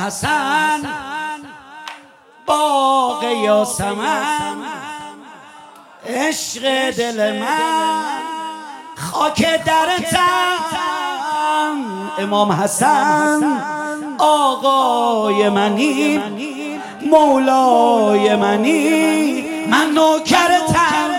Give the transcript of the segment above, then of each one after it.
حسن باغ یاسمن عشق دل من خاک درتم امام حسن آقای منی مولای منی من نوکرتم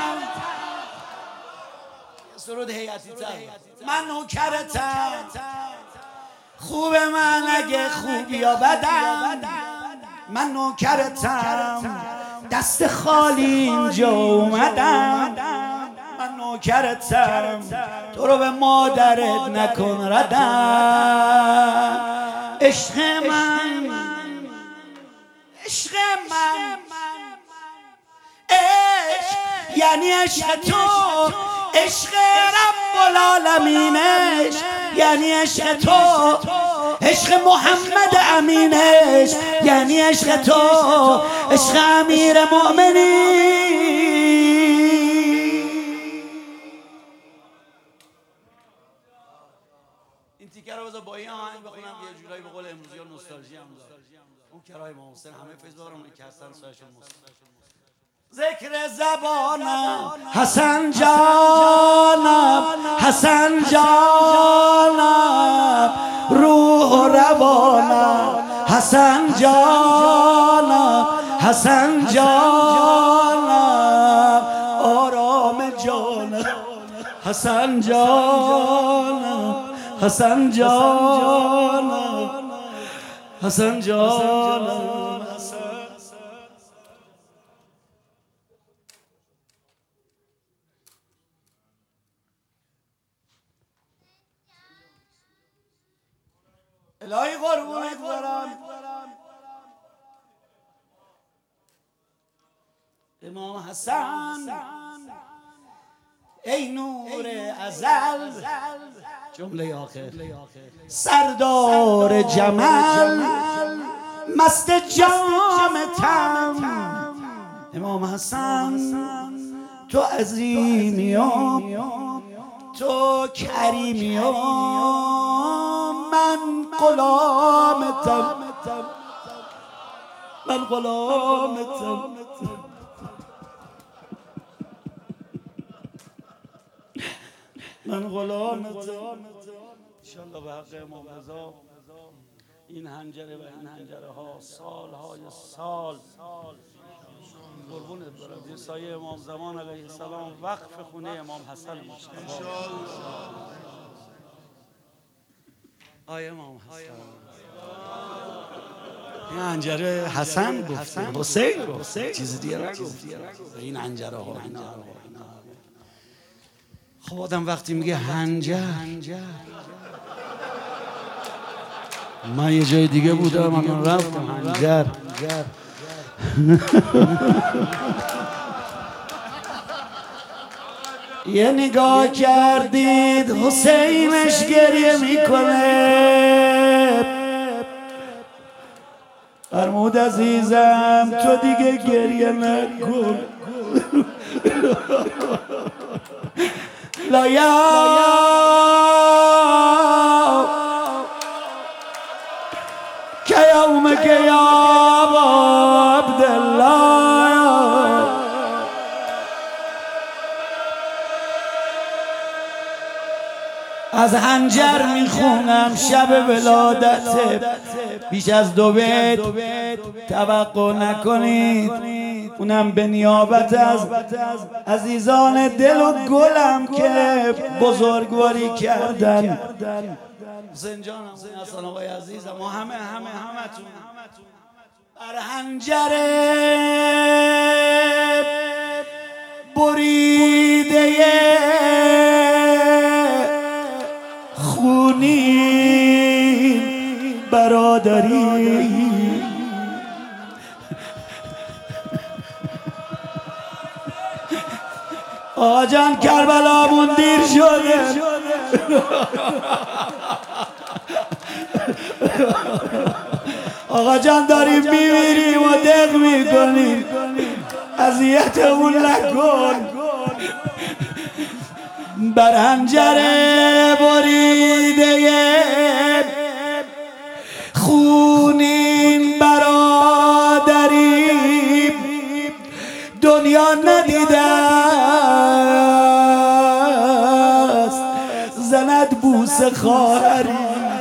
سرود هیئتی من نوکرتم خوب من اگه خوب یا بدم من نوکرتم دست خالی اینجا اومدم من نوکرتم تو رو به مادرت نکن ردم عشق من عشق من عشق یعنی عشق تو عشق رب العالمین عشق یعنی عشق تو عشق محمد امین عشق یعنی عشق تو عشق امیر مؤمنین این تیکه رو بذار با این آهنگ بخونم یه جورایی به قول امروزی ها نوستالژی هم داره اون کرای امام حسین همه فیض بارم که هستن سایش المسلم ذکر زبانم حسن جانم حسن جانم روح و روانم حسن جانم حسن جانم آرام جانم حسن جانم حسن جانم حسن جانم الهی قربونت برم امام حسن ای نور ازل جمله آخر سردار جمال مست جام تم امام حسن تو عظیمی تو کریمی من غلامتم من غلامتم من غلامتم انشالله به حق امام رضا این حنجره و این حنجره ها سالهای سال قربونت برم یه سایه امام زمان علیه السلام وقف خونه امام حسن مجتبی آیه امام حسن این حنجره حسن گفته حسین گفته چیز دیگه نگفته این حنجره ها خب آدم وقتی میگه حنجر من یه جای دیگه بودم من رفتم حنجر یه نگاه کردید حسینش گریه میکنه فرمود عزیزم تو دیگه گریه نکن لایا که یوم که یا عبدالله از حنجر میخونم شب ولادت بیش از 2 بیت توقع نکنید اونم به نیابت از عزیزان دل و گلم که بزرگواری کردن حسین جانم حسن آقای عزیزم و همه تون بر حنجر بریده خونی برادری آقا جان کربلامون دیر شده آقا جان داریم میمیریم و دق میکنیم اذیتمون نکن بر حنجر بریده خون خونین برادری دنیا ندیده است زند بوسه خواهری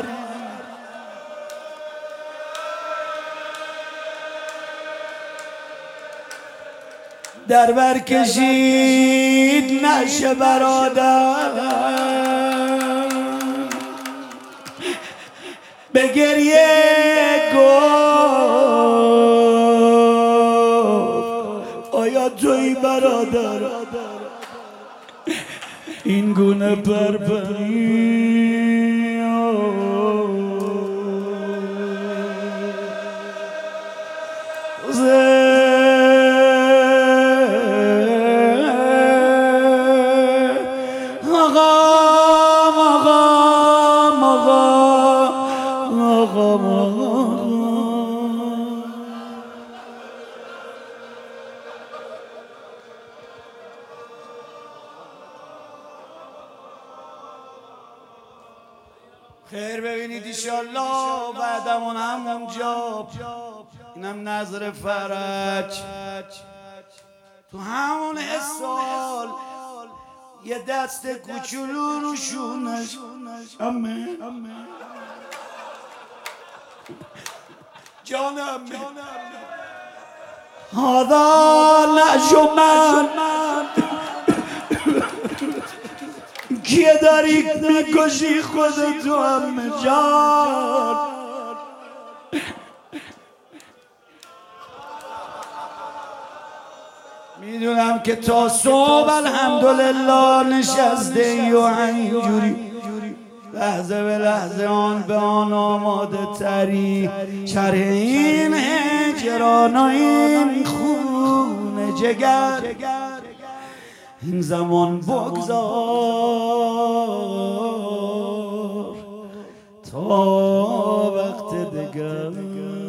در بر کشید نشه برادر به گریه گفت آیا توی برادر این گونه پرپری خیر ببینید ایشالله بعدمون همونجا اینم نظر فرج تو همون سال یه دست کوچولو رو شونش امه جانم هادا نجمن کیه داری میکشی خودتو همه جان میدونم که تا صبح الحمدلله نشسته ای و اینجوری لحظه به لحظه آن به آن آماده تری شرح این هجران و این خون جگر این زمان بگذار تا وقت دگر